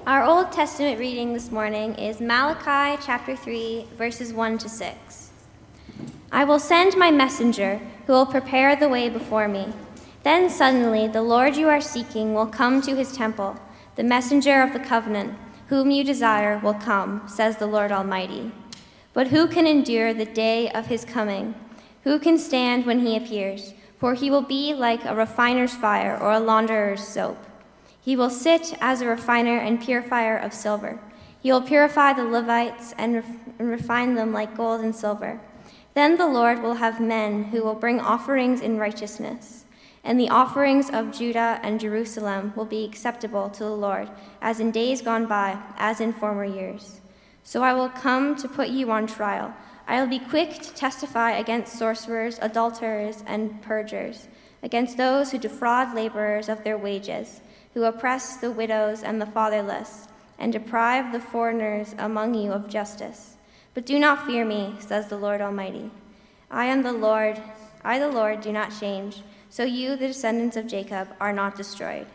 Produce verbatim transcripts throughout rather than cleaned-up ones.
Our Old Testament reading this morning is Malachi chapter three, verses one to six. I will send my messenger who will prepare the way before me. Then suddenly the Lord you are seeking will come to his temple. The messenger of the covenant, whom you desire, will come, says the Lord Almighty. But who can endure the day of his coming? Who can stand when he appears? For he will be like a refiner's fire or a launderer's soap. He will sit as a refiner and purifier of silver. He will purify the Levites and, ref- and refine them like gold and silver. Then the Lord will have men who will bring offerings in righteousness, and the offerings of Judah and Jerusalem will be acceptable to the Lord, as in days gone by, as in former years. So I will come to put you on trial. I will be quick to testify against sorcerers, adulterers, and perjurers, against those who defraud laborers of their wages, who oppress the widows and the fatherless, and deprive the foreigners among you of justice. But do not fear me, says the Lord Almighty. I am the Lord, I the Lord do not change, so you, the descendants of Jacob, are not destroyed.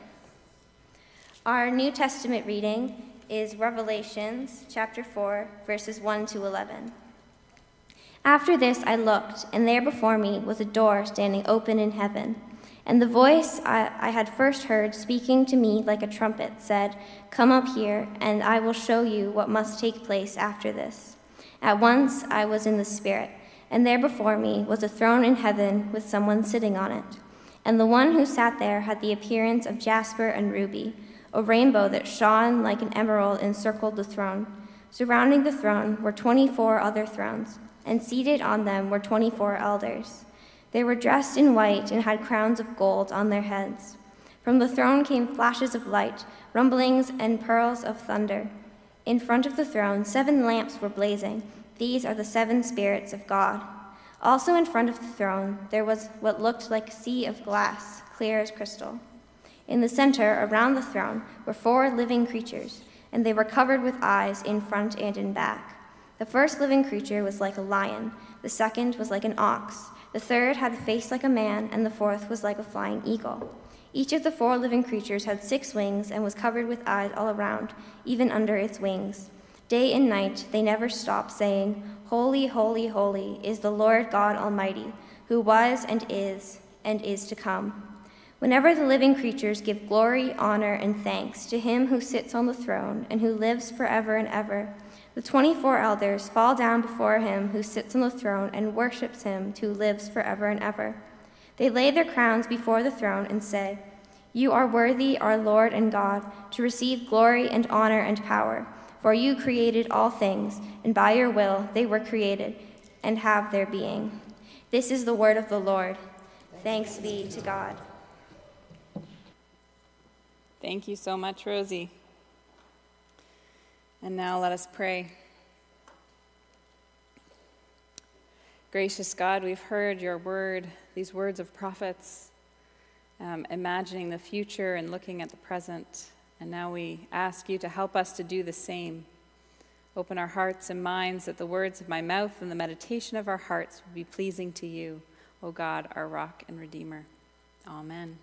Our New Testament reading is Revelations chapter four, verses one to eleven. After this I looked, and there before me was a door standing open in heaven. And the voice I, I had first heard speaking to me like a trumpet said, "Come up here, and I will show you what must take place after this." At once I was in the Spirit, and there before me was a throne in heaven with someone sitting on it. And the one who sat there had the appearance of jasper and ruby. A rainbow that shone like an emerald encircled the throne. Surrounding the throne were twenty-four other thrones, and seated on them were twenty-four elders. They were dressed in white and had crowns of gold on their heads. From the throne came flashes of light, rumblings, and pearls of thunder. In front of the throne, seven lamps were blazing. These are the seven spirits of God. Also in front of the throne, there was what looked like a sea of glass, clear as crystal. In the center, around the throne, were four living creatures, and they were covered with eyes in front and in back. The first living creature was like a lion. The second was like an ox. The third had a face like a man, and the fourth was like a flying eagle. Each of the four living creatures had six wings and was covered with eyes all around, even under its wings. Day and night they never stopped saying, "Holy, holy, holy is the Lord God Almighty, who was and is and is to come." Whenever the living creatures give glory, honor, and thanks to him who sits on the throne and who lives forever and ever, the twenty-four elders fall down before him who sits on the throne and worships him who lives forever and ever. They lay their crowns before the throne and say, "You are worthy, our Lord and God, to receive glory and honor and power, for you created all things, and by your will they were created and have their being." This is the word of the Lord. Thanks be to God. Thank you so much, Rosie. And now let us pray. Gracious God, we've heard your word, these words of prophets, um, imagining the future and looking at the present. And now we ask you to help us to do the same. Open our hearts and minds that the words of my mouth and the meditation of our hearts will be pleasing to you, O God, our rock and redeemer. Amen.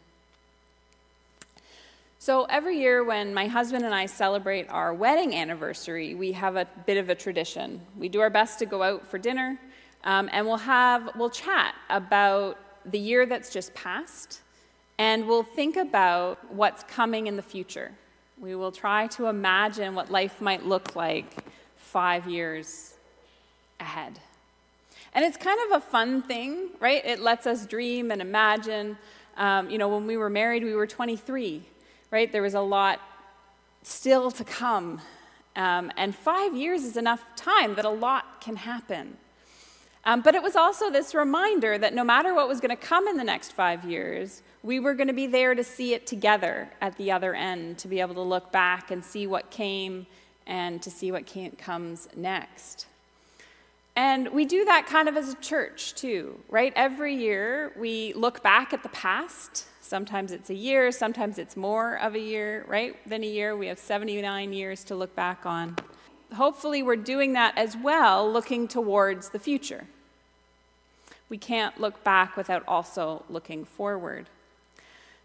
So every year when my husband and I celebrate our wedding anniversary, we have a bit of a tradition. We do our best to go out for dinner, um, and we'll have we'll chat about the year that's just passed, and we'll think about what's coming in the future. We will try to imagine what life might look like five years ahead. And it's kind of a fun thing, right? It lets us dream and imagine. Um, you know, when we were married, we were twenty-three. Right? There was a lot still to come. Um, and five years is enough time that a lot can happen. Um, but it was also this reminder that no matter what was going to come in the next five years, we were going to be there to see it together at the other end, to be able to look back and see what came and to see what came, comes next. And we do that kind of as a church too, right? Every year we look back at the past. Sometimes it's a year, sometimes it's more of a year, right? Than a year. We have seventy-nine years to look back on. Hopefully we're doing that as well, looking towards the future. We can't look back without also looking forward.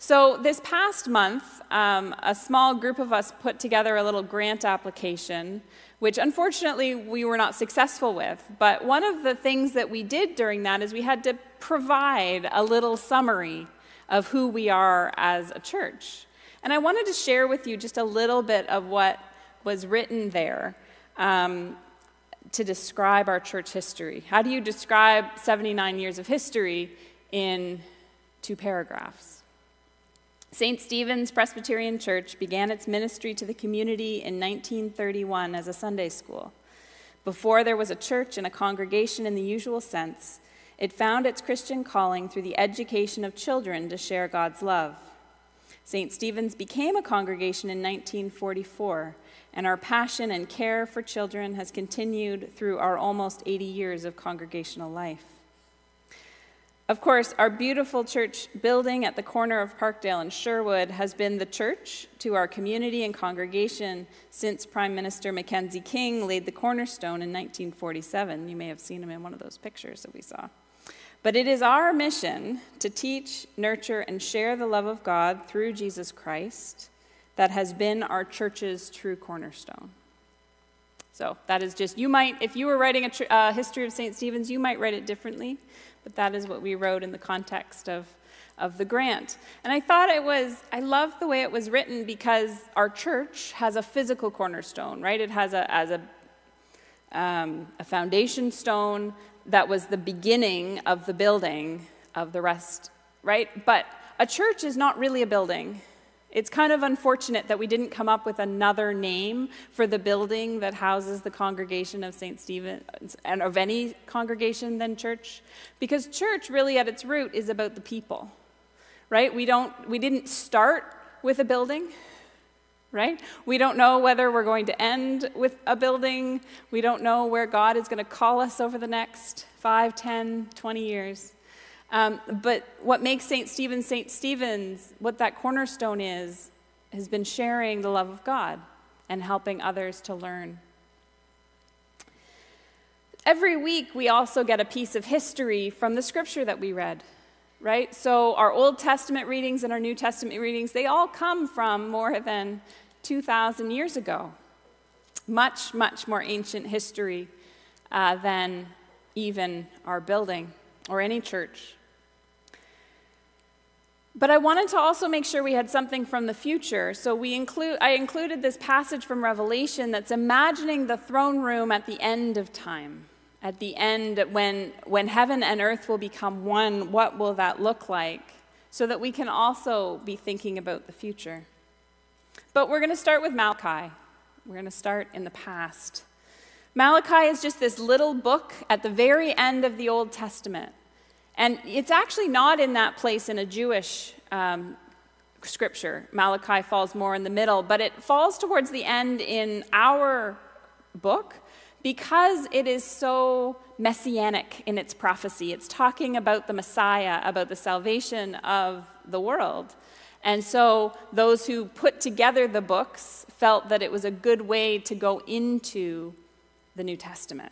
So this past month, um, a small group of us put together a little grant application, which unfortunately we were not successful with. But one of the things that we did during that is we had to provide a little summary of who we are as a church. And I wanted to share with you just a little bit of what was written there um, to describe our church history. How do you describe seventy-nine years of history in two paragraphs? Saint Stephen's Presbyterian Church began its ministry to the community in nineteen thirty-one as a Sunday school. Before there was a church and a congregation in the usual sense, it found its Christian calling through the education of children to share God's love. Saint Stephen's became a congregation in nineteen forty-four, and our passion and care for children has continued through our almost eighty years of congregational life. Of course, our beautiful church building at the corner of Parkdale and Sherwood has been the church to our community and congregation since Prime Minister Mackenzie King laid the cornerstone in nineteen forty-seven. You may have seen him in one of those pictures that we saw. But it is our mission to teach, nurture, and share the love of God through Jesus Christ that has been our church's true cornerstone. So that is just, you might, if you were writing a tr- uh, history of Saint Stephen's, you might write it differently, but that is what we wrote in the context of, of the grant. And I thought it was, I loved the way it was written because our church has a physical cornerstone, right? It has a, as a, um, a foundation stone that was the beginning of the building of the rest, right? But a church is not really a building. It's kind of unfortunate that we didn't come up with another name for the building that houses the congregation of Saint Stephen, and of any congregation than church, because church really at its root is about the people, right? We don't, we didn't start with a building, right? We don't know whether we're going to end with a building. We don't know where God is going to call us over the next five, ten, twenty years. Um, but what makes Saint Stephen's Saint Stephen's, what that cornerstone is, has been sharing the love of God and helping others to learn. Every week, we also get a piece of history from the scripture that we read, right? So our Old Testament readings and our New Testament readings, they all come from more than two thousand years ago. Much, much more ancient history uh, than even our building or any church. But I wanted to also make sure we had something from the future. So we include, I included this passage from Revelation that's imagining the throne room at the end of time. At the end, when, when heaven and earth will become one, what will that look like? So that we can also be thinking about the future. But we're going to start with Malachi. We're going to start in the past. Malachi is just this little book at the very end of the Old Testament. And it's actually not in that place in a Jewish um, scripture. Malachi falls more in the middle, but it falls towards the end in our book because it is so messianic in its prophecy. It's talking about the Messiah, about the salvation of the world. And so those who put together the books felt that it was a good way to go into the New Testament.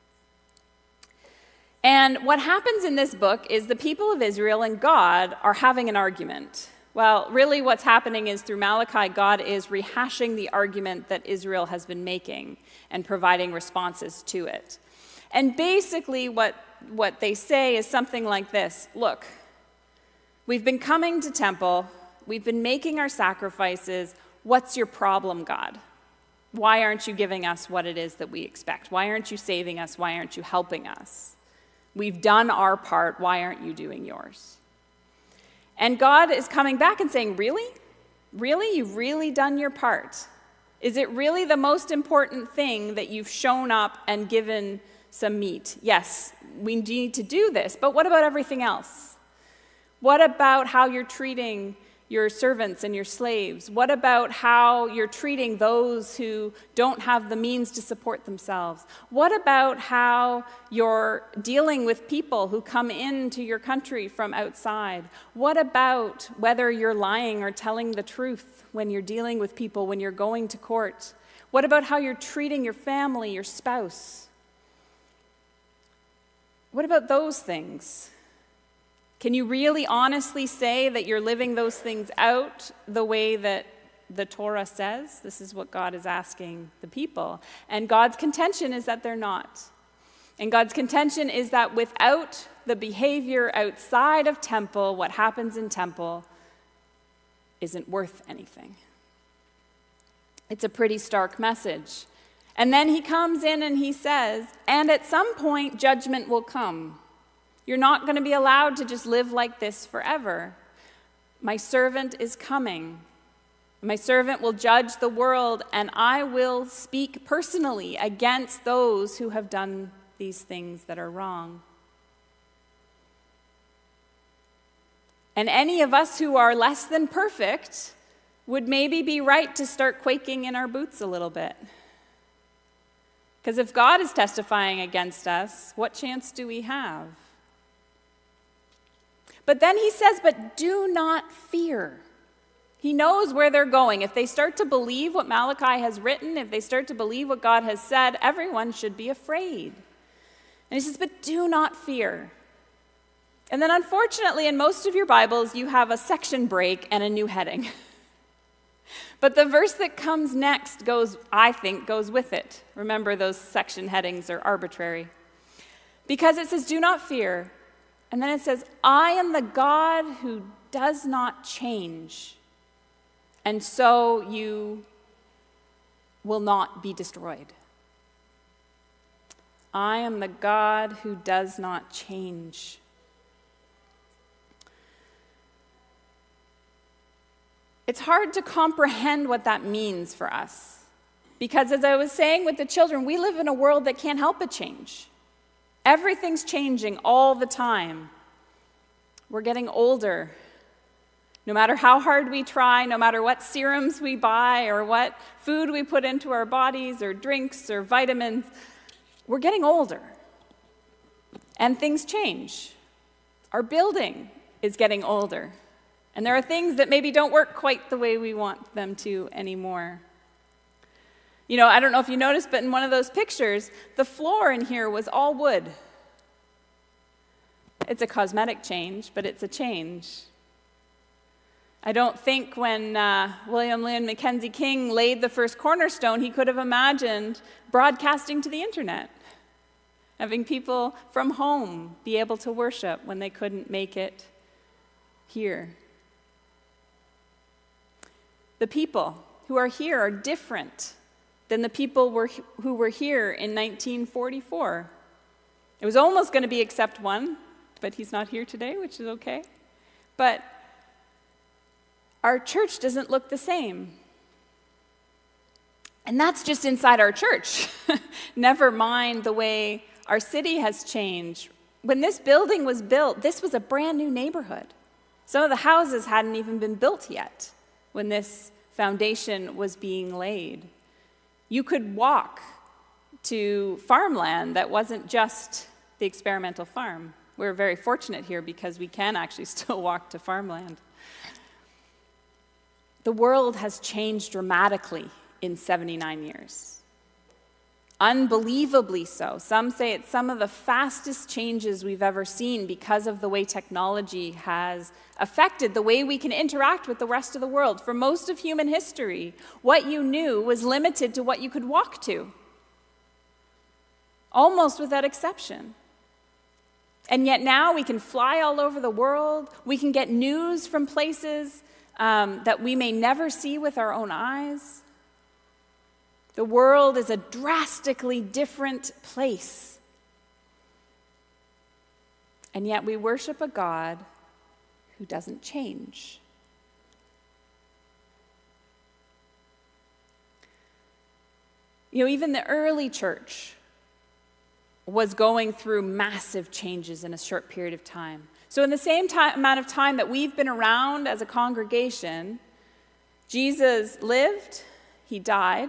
And what happens in this book is the people of Israel and God are having an argument. Well, really what's happening is through Malachi, God is rehashing the argument that Israel has been making and providing responses to it. And basically what, what they say is something like this. Look, we've been coming to temple. We've been making our sacrifices. What's your problem, God? Why aren't you giving us what it is that we expect? Why aren't you saving us? Why aren't you helping us? We've done our part. Why aren't you doing yours? And God is coming back and saying, really? Really? You've really done your part? Is it really the most important thing that you've shown up and given some meat? Yes, we need to do this, but what about everything else? What about how you're treating your servants and your slaves? What about how you're treating those who don't have the means to support themselves? What about how you're dealing with people who come into your country from outside? What about whether you're lying or telling the truth when you're dealing with people, when you're going to court? What about how you're treating your family, your spouse? What about those things? Can you really honestly say that you're living those things out the way that the Torah says? This is what God is asking the people. And God's contention is that they're not. And God's contention is that without the behavior outside of temple, what happens in temple isn't worth anything. It's a pretty stark message. And then he comes in and he says, and at some point judgment will come. You're not going to be allowed to just live like this forever. My servant is coming. My servant will judge the world, and I will speak personally against those who have done these things that are wrong. And any of us who are less than perfect would maybe be right to start quaking in our boots a little bit. Because if God is testifying against us, what chance do we have? But then he says, but do not fear. He knows where they're going. If they start to believe what Malachi has written, if they start to believe what God has said, everyone should be afraid. And he says, but do not fear. And then unfortunately, in most of your Bibles, you have a section break and a new heading. But the verse that comes next goes, I think, goes with it. Remember, those section headings are arbitrary. Because it says, do not fear. And then it says, I am the God who does not change. And so you will not be destroyed. I am the God who does not change. It's hard to comprehend what that means for us. Because as I was saying with the children, we live in a world that can't help but change. Everything's changing all the time. We're getting older. No matter how hard we try, no matter what serums we buy or what food we put into our bodies or drinks or vitamins, we're getting older. And things change. Our building is getting older. And there are things that maybe don't work quite the way we want them to anymore. You know, I don't know if you noticed, but in one of those pictures, the floor in here was all wood. It's a cosmetic change, but it's a change. I don't think when uh, William Lyon Mackenzie King laid the first cornerstone, he could have imagined broadcasting to the internet, having people from home be able to worship when they couldn't make it here. The people who are here are different than the people were, who were here in nineteen forty-four. It was almost going to be except one, but he's not here today, which is okay. But our church doesn't look the same. And that's just inside our church. Never mind the way our city has changed. When this building was built, this was a brand new neighborhood. Some of the houses hadn't even been built yet when this foundation was being laid. You could walk to farmland that wasn't just the experimental farm. We're very fortunate here because we can actually still walk to farmland. The world has changed dramatically in seventy-nine years. Unbelievably so. Some say it's some of the fastest changes we've ever seen because of the way technology has affected the way we can interact with the rest of the world. For most of human history, what you knew was limited to what you could walk to, almost without exception. And yet now we can fly all over the world. We can get news from places um, that we may never see with our own eyes. The world is a drastically different place. And yet we worship a God who doesn't change. You know, even the early church was going through massive changes in a short period of time. So in the same time, amount of time that we've been around as a congregation, Jesus lived, he died.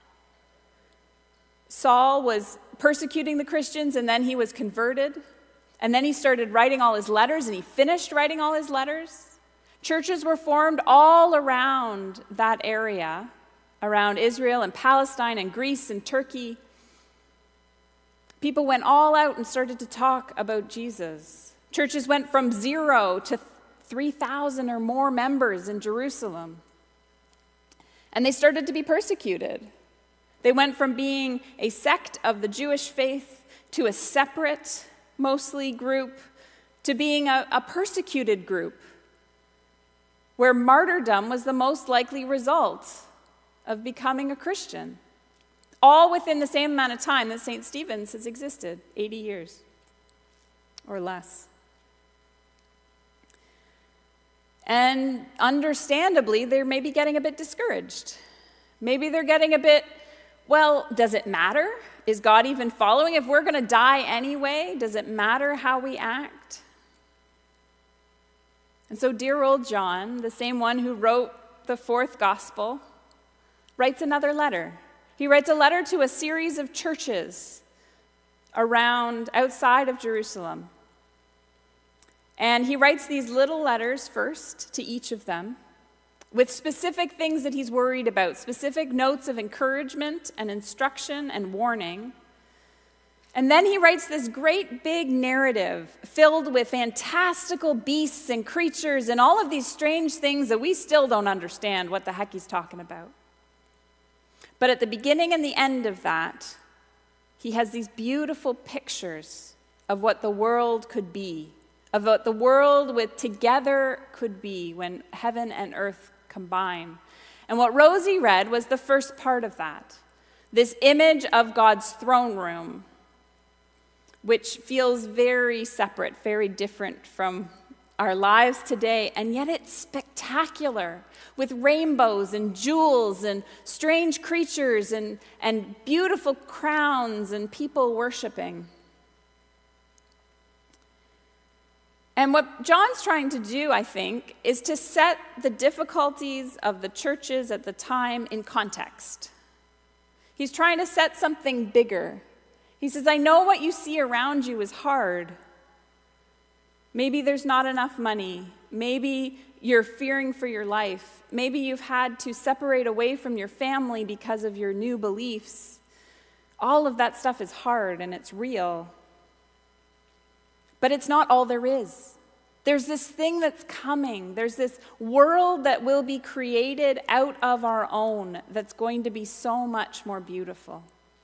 Saul was persecuting the Christians, and then he was converted. And then he started writing all his letters, and he finished writing all his letters. Churches were formed all around that area, around Israel and Palestine and Greece and Turkey. People went all out and started to talk about Jesus. Churches went from zero to three thousand or more members in Jerusalem. And they started to be persecuted. They went from being a sect of the Jewish faith to a separate, mostly, group, to being a, a persecuted group, where martyrdom was the most likely result of becoming a Christian. All within the same amount of time that Saint Stephen's has existed, eighty years or less. And understandably, they're maybe getting a bit discouraged. Maybe they're getting a bit, well, does it matter? Is God even following? If we're going to die anyway, does it matter how we act? And so dear old John, the same one who wrote the fourth gospel, writes another letter. He writes a letter to a series of churches around, outside of Jerusalem. And he writes these little letters first to each of them with specific things that he's worried about, specific notes of encouragement and instruction and warning. And then he writes this great big narrative filled with fantastical beasts and creatures and all of these strange things that we still don't understand what the heck he's talking about. But at the beginning and the end of that, he has these beautiful pictures of what the world could be, of what the world with together could be when heaven and earth combine. And what Rosie read was the first part of that, this image of God's throne room, which feels very separate, very different from our lives today, and yet it's spectacular, with rainbows and jewels and strange creatures and, and beautiful crowns and people worshiping. And what John's trying to do, I think, is to set the difficulties of the churches at the time in context. He's trying to set something bigger. He says, I know what you see around you is hard. Maybe there's not enough money. Maybe you're fearing for your life. Maybe you've had to separate away from your family because of your new beliefs. All of that stuff is hard and it's real. But it's not all there is. There's this thing that's coming. There's this world that will be created out of our own that's going to be so much more beautiful.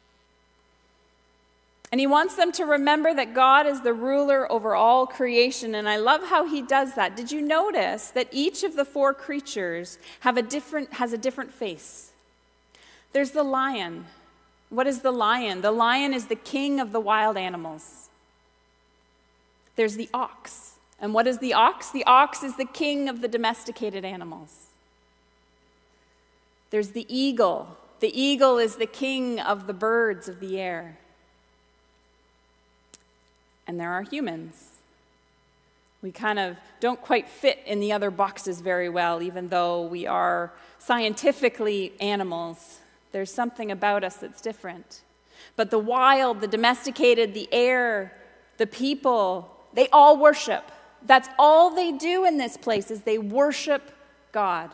And he wants them to remember that God is the ruler over all creation, and I love how he does that. Did you notice that each of the four creatures have a different, has a different face? There's the lion. What is the lion? The lion is the king of the wild animals. There's the ox. And what is the ox? The ox is the king of the domesticated animals. There's the eagle. The eagle is the king of the birds of the air. And there are humans. We kind of don't quite fit in the other boxes very well, even though we are scientifically animals. There's something about us that's different. But the wild, the domesticated, the air, the people, they all worship. That's all they do in this place, is they worship God.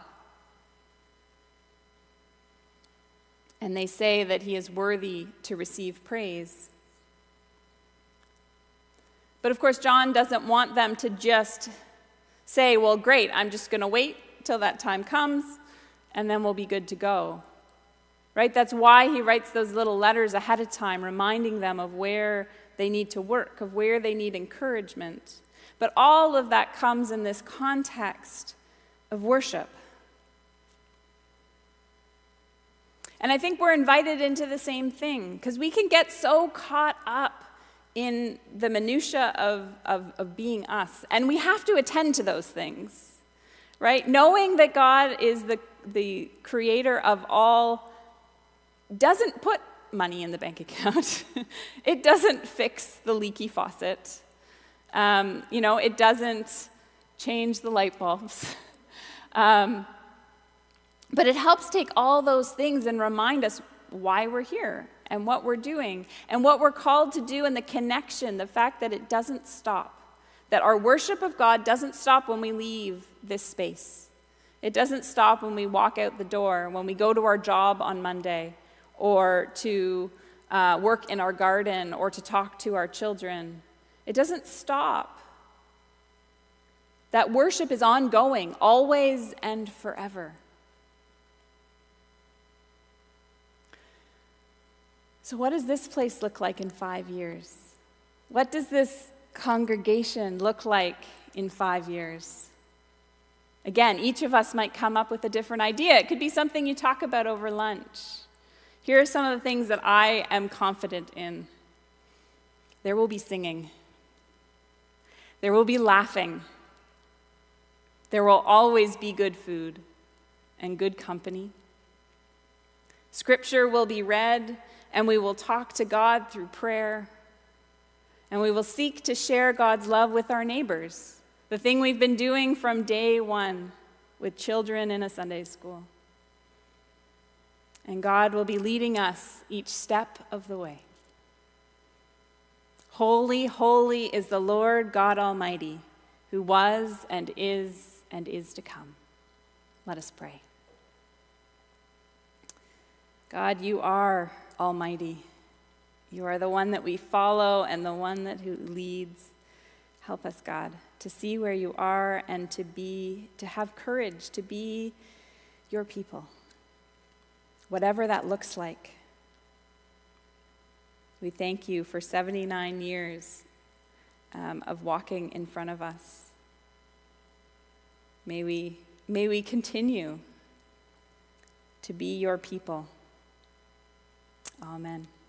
And they say that he is worthy to receive praise. But of course, John doesn't want them to just say, well, great, I'm just going to wait till that time comes, and then we'll be good to go. Right? That's why he writes those little letters ahead of time, reminding them of where they need to work, of where they need encouragement. But all of that comes in this context of worship. And I think we're invited into the same thing, because we can get so caught up in the minutia of, of, of being us. And we have to attend to those things, right? Knowing that God is the, the creator of all doesn't put money in the bank account. It doesn't fix the leaky faucet. Um, you know, it doesn't change the light bulbs. um, but it helps take all those things and remind us why we're here and what we're doing and what we're called to do, and the connection, the fact that it doesn't stop, that our worship of God doesn't stop when we leave this space. It doesn't stop when we walk out the door, when we go to our job on Monday, or to uh, work in our garden, or to talk to our children. It doesn't stop that worship is ongoing, always and forever. So what does this place look like in five years? What does this congregation look like in five years? Again, each of us might come up with a different idea. It could be something you talk about over lunch. Here are some of the things that I am confident in. There will be singing. There will be laughing. There will always be good food and good company. Scripture will be read, and we will talk to God through prayer. And we will seek to share God's love with our neighbors, the thing we've been doing from day one with children in a Sunday school. And God will be leading us each step of the way. Holy, holy is the Lord God Almighty, who was and is and is to come. Let us pray. God, you are almighty. You are the one that we follow and the one that who leads. Help us, God, to see where you are and to be, to have courage to be your people, whatever that looks like. We thank you for seventy-nine years um, of walking in front of us. May we, may we continue to be your people. Amen.